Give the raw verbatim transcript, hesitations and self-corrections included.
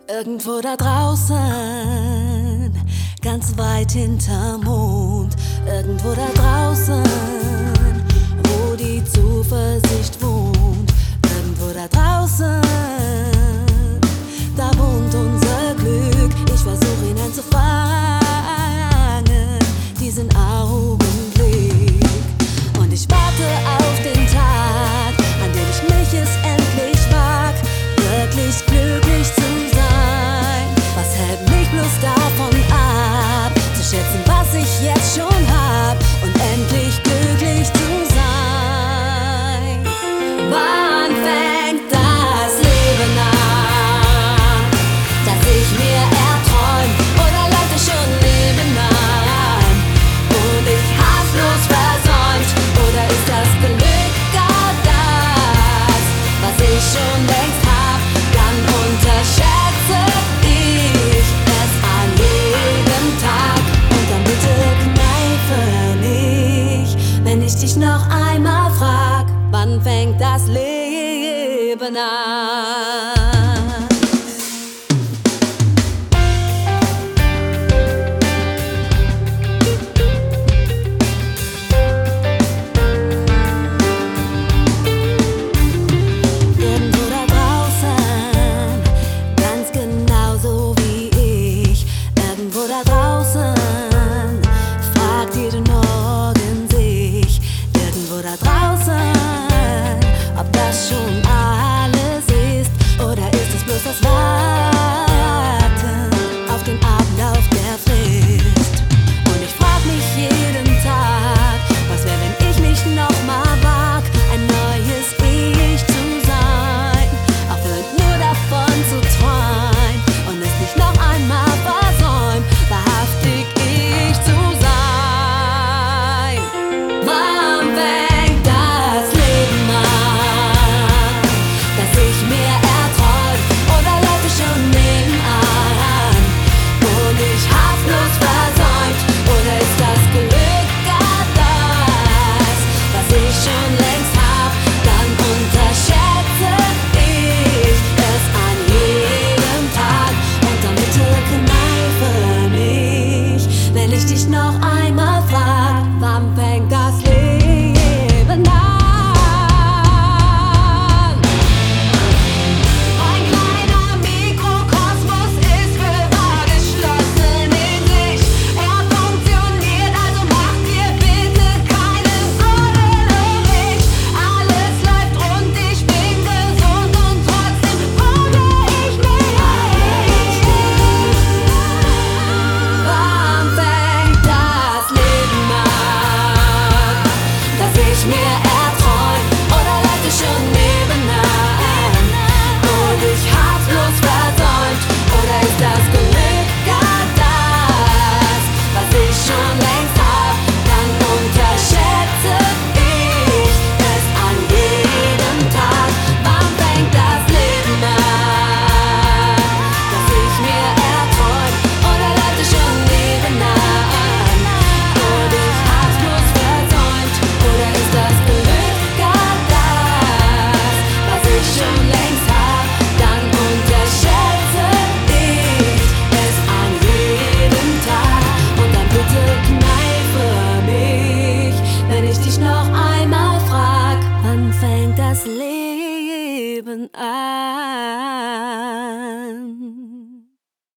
Irgendwo da draußen, ganz weit hinterm Mond. Irgendwo da draußen, wo die Zuversicht wohnt. Irgendwo da draußen, da wohnt unser Glück. Ich versuche ihn einzufangen, diesen Augenblick. Und ich warte auf den Tag, an dem ich mich es endlich wag, wirklich glücklich zu sein. Was hält mich bloß davon ab, zu schätzen, was ich jetzt schon hab und endlich glücklich zu sein? Wann fängt das Leben an, das ich mir erträumt, oder läuft es schon nebenan und ich hab's bloß versäumt? Oder ist das Glück gar das, was ich schon längst hab? Dann unterschätze ich es an jedem Tag. Und dann bitte kneife mich, wenn ich dich noch einmal frag: Wann fängt das Leben an? Irgendwo da draußen, ganz genauso wie ich. Irgendwo da draußen fragt jeden Morgen sich. Irgendwo da draußen, ob das schon alles ist, oder ist es bloß das Warten auf den Ablauf der Frist. Und ich frag mich jeden Tag, was wär, wenn ich mich noch mal wag, ein neues Ich zu sein, aufhört nur davon zu träumen und es nicht noch einmal versäumt, wahrhaftig ich zu sein. Wann fängt das Leben an, das ich mir erträumt, oder läuft es schon nebenan und ich hab's bloß versäumt? Oder ist das Glück gar das, was ich schon längst hab? Dann unterschätze ich es an jedem Tag. Und dann bitte kneife mich, wenn ich dich noch einmal frag: Wann fängt das Leben an? Ein kleiner Mikrokosmos ist für wahr geschlossen in sich. Er funktioniert, also mach dir bitte keine Sorgen um mich. Alles läuft rund, ich bin gesund und trotzdem frage ich mich: Wann fängt das Leben an, das ich mir erträumt, oder läuft es schon nebenan und ich hab's bloß versäumt? Oder ist das Glück gar das, was ich schon längst hab? Dann unterschätze ich es an jedem Tag. Wann fängt das Leben an, das ich mir erträumt, oder läuft es schon nebenan und ich hab's bloß versäumt? Oder ist das Glück gar das, was ich schon längst hab? Dann unterschätze ich es an jedem Tag. Und dann bitte kneife mich, wenn ich dich noch einmal frag: Wann fängt das Leben an?